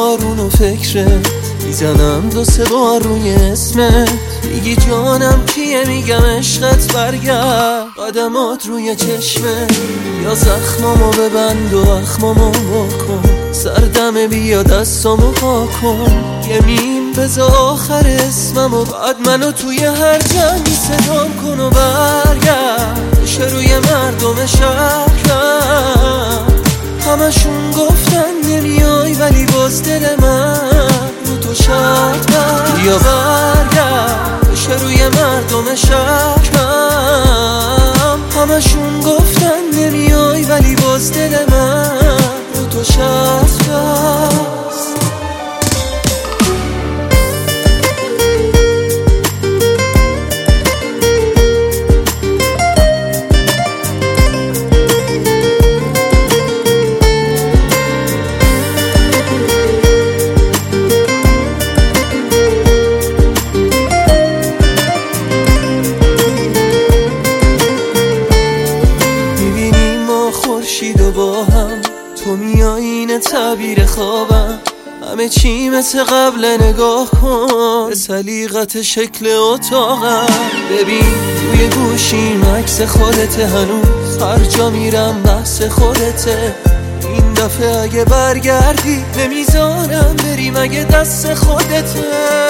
بارون و فکرت میزنم 2-3 بار روی اسمت. میگی جانم کیه، میگم عشقت برگرد. قدمات روی چشمه یا زخمامو ببند و اخمامو بکن. سردمه بیا دستامو پاکن. یه میم بذار آخر اسممو، بعد منو توی هر جمعی صدام کن و برگرد. بشه روی مردم شهرم همشون گفتن نمیای، ولی باز دل من رو تو شرط بست. بیا برگرد بشه روی مردم شهرم همشون گفتن نمیای، ولی باز دل من رو تو شرط بست. خورشید و با هم تو میای، این تعبیر خوابم. همه چی مثل قبل، نگاه کن به سلیقت شکل اتاقم. ببین روی گوشیم عکس خودته، هنوز هر جا میرم بحث خودته. این دفعه اگه برگردی نمیذارم بری، مگه دست خودته.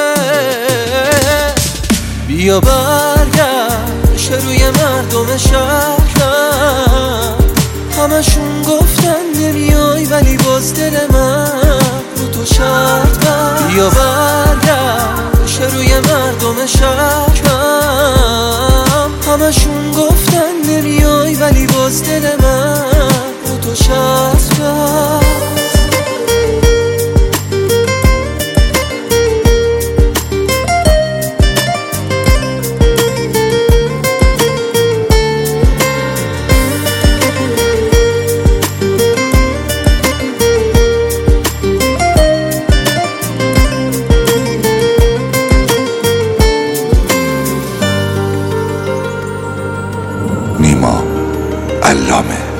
بیا برگرد بشه روی مردم شهرم همشون گفتن نمیای، ولی باز دل من رو تو شرط بست. بیا برگرد بشه روی مردم شهرم همشون گفتن نمیای، ولی باز دل من رو تو شرط بست. نیما علامه.